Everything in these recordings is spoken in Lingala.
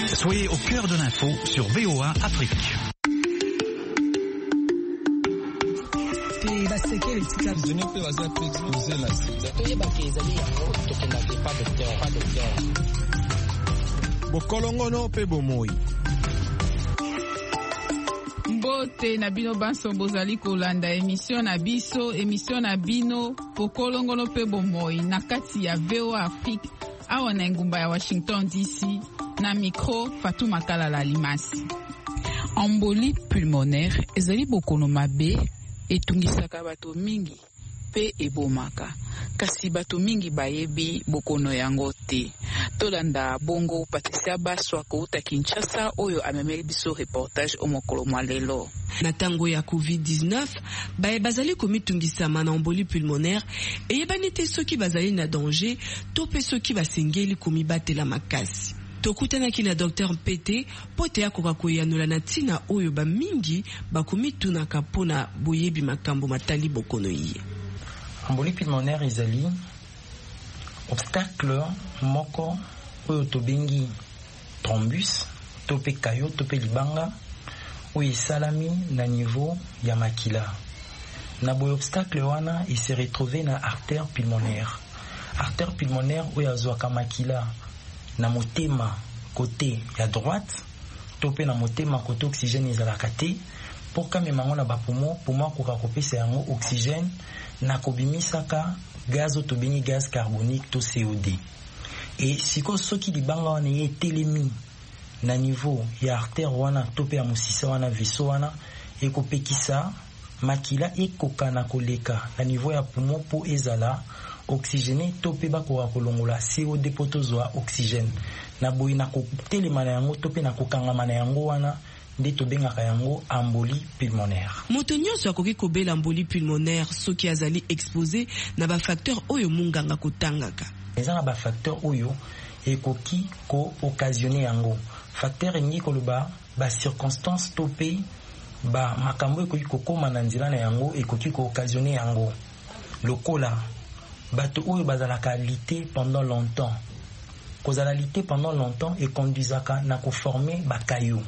Soyez au cœur de l'info sur VOA Afrique. Bokolongono pe bomoi. Mbote na bino banso bozali kolanda émission na bino Bokolongono pe bomoi na kati ya VOA Afrique awa na ngumba ya Washington DC na micro Fatou Makala Limasi. Emboli pulmonaire ezali bokono mabe etungisaka bato mingi pe ebomaka kasi bato mingi bayebi bokono yango te. Tolanda bongo Patricia Baswa kouta Kinshasa oyo amemeli biso reportage omokolo mwa lelo. Na tango ya COVID-19 bazali komitungisama na emboli pulmonaire eyebani te soki bazali na danger to pe soki basengeli komibatela makasi. Tokutanaki na Dr Mpete pote akoka koyanola na tina oyo bamingi bakomitunaka mpona boyebi makambo matali bokono iye. Emboli pulmonaire ezali obstacle moko oyo tobengi thrombus to pe kayo to pe libanga oyo esalami na niveau ya makila. Na boye obstacle wana se retrouve na artère pulmonaire. Artère pulmonaire oyo azwaka makila na motema côté ya droite to pe na motema côté oxygène ezalaka te pour kamema ngo na bapumo akoka kopesa yango oxygène na kobimisaka gaz otobengi gaz carbonique to CO2. Et siko soki libanga wana etelemi na niveau ya artère wana to pe ya mosisa wana vaisseau wana ekopekisa makila ekoka na koleka na niveau ya poumon po ezala oxygéné to pe bakoka kolongola CO2 po tozwa oxygène na boyi na kotelema na yango to pe na kokangama na yango wana nde tobengaka yango embolie pulmonaire. Moto nyonso akoki kobela embolie pulmonaire soki azali exposé na ba facteur oyo munganga kotangaka. Eza na ba facteur oyo ekoki ko occasionner yango. Facteur ngi koloba ba circonstance to pe ba makambo ekoki kokoma na nzela na yango ekoki ko occasionner yango. Lokola bato oyo bazalaka alité pendant longtemps. Kozala alité pendant longtemps et conduisaka na ko former bakayo.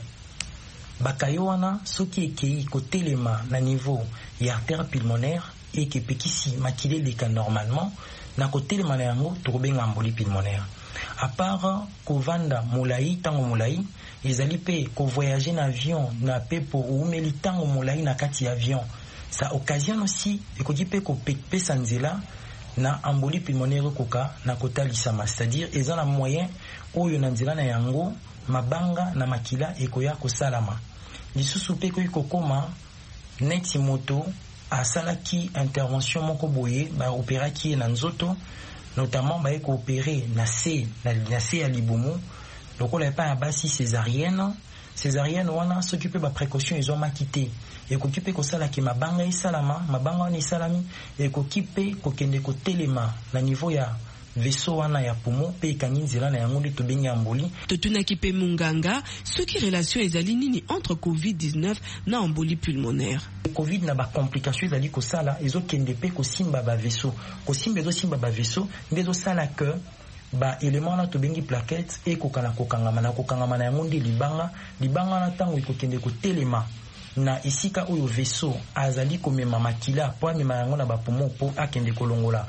Bakayo wana soki ekei kotelema na niveau ya artère pulmonaire et ke pekisi makile leka normalement na kotelema na yango tokobenga embolie pulmonaire. À part kovanda molai tango molai ezali pe ko voyager na avion na pepo ou meli tango molai na kati ya avion. Ça occasionne aussi ekoki pe ko pesa nzela na embolie pulmonaire koka na kotalisama, c'est-à-dire eza na moyen oyo na nzela na yango mabanga na makila ekoya kosalama. Lisusu pe koyi kokoma neti moto asalaki intervention moko boye ba opéraki na nzoto, notamment ba eko opérer na C ya libumu lokola pa ya basi césarienne wana s'occuper ba précaution ezomaki te ekoki pe kosala ki mabanga wana esalami ekoki pe kokende kotelema na niveau ya vaisseau wana ya poumon pe kangi nzela na yango to bengi embolie. Totunaki pe munganga soki relation ezali nini entre COVID-19 na embolie pulmonaire. Covid na ba complication ezali kosala ezokende pe kosimba ba vaisseau ezosimba ba vaisseau ndezo sala que ba élément na to bengi plaquette e kokana kokangama na yango ndi libanga na tango ekokende kotelema na isika oyo vaisseau azali komema makila po amema yango na ba poumon po akende kolongola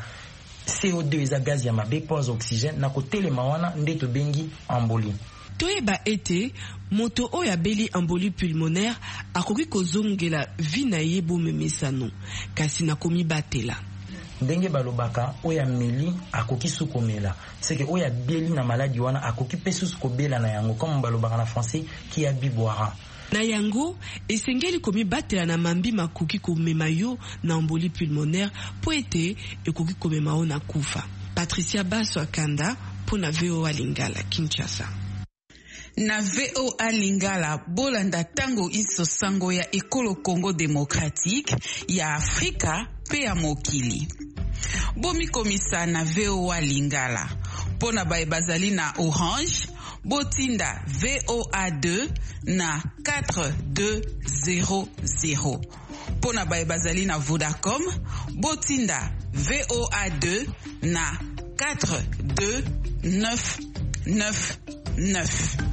CO2 eza gaz ya mabe pose oxygène na kotelema wana nde to bengi embolie. Toyeba ete moto oyo abeli embolie pulmonaire akoki kozongela vi na ye bomemesano kasi na komibatela. Ndenge balobaka oyo ameli akoki sukomela seke oyo abeli na maladie wana akoki pe susu kobela na yango comme balobaka na français qui a biboira. Na yango esengeli komibatela na mambi makoki komema yo na embolie pulmonaire po ete ekoki komema yo na kufa. Patricia Baswa Kanda pona VOA Lingala Kinshasa. Na VOA Lingala bolanda tango iso sango ya ekolo Congo démocratique ya Afrika pe ya mokili. Bomi komisa na VOA Lingala pona bae bazali na Orange botinda VOA2 na 4200. Pona bae bazali na Vodacom botinda VOA2 na 42999.